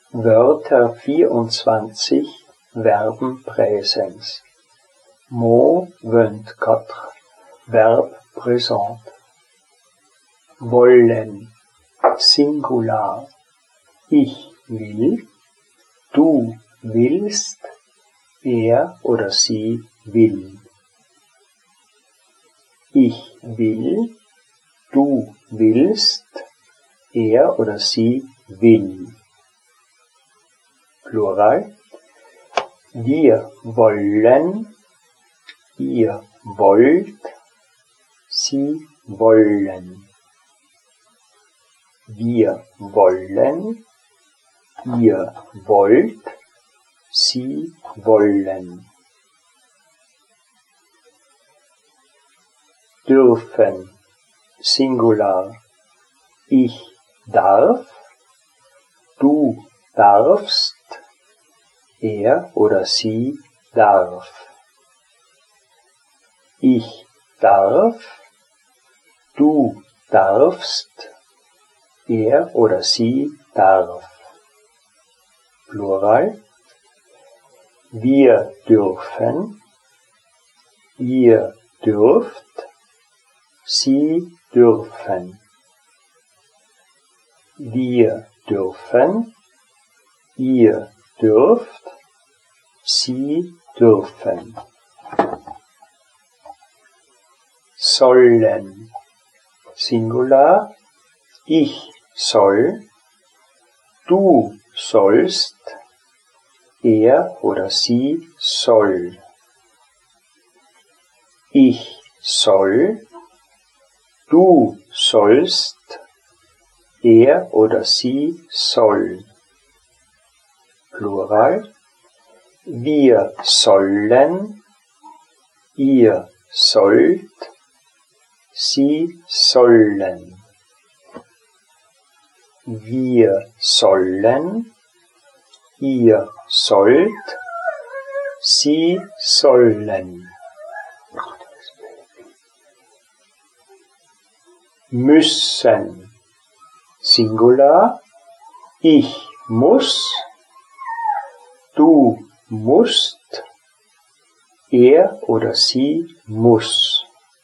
Wörter 24, Verben Präsens. Mot 24, Verb présent. Wollen, Singular. Ich will, du willst, er oder sie will. Ich will, du willst, er oder sie will. Plural. Wir wollen, ihr wollt, sie wollen. Wir wollen, ihr wollt, sie wollen. Dürfen, Singular. Ich darf, du darfst, er oder sie darf. Ich darf, du darfst, er oder sie darf. Plural. Wir dürfen, ihr dürft, sie dürfen. Wir dürfen, ihr dürft, sie dürfen. Sollen, Singular. Ich soll, du sollst, er oder sie soll. Ich soll, du sollst, er oder sie soll. Plural. Wir sollen, ihr sollt, sie sollen. Wir sollen, ihr sollt, sie sollen. Müssen, Singular. Ich muss, du musst, er oder sie muss.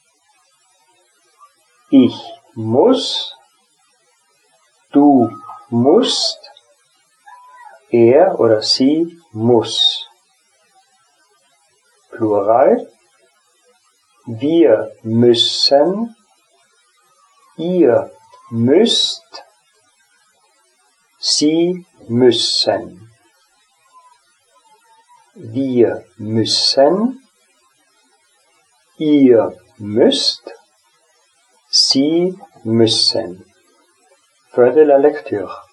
Ich muss, du musst, er oder sie muss. Plural. Wir müssen, ihr müsst, sie müssen. Wir müssen, ihr müsst, sie müssen. Fin de la lecture.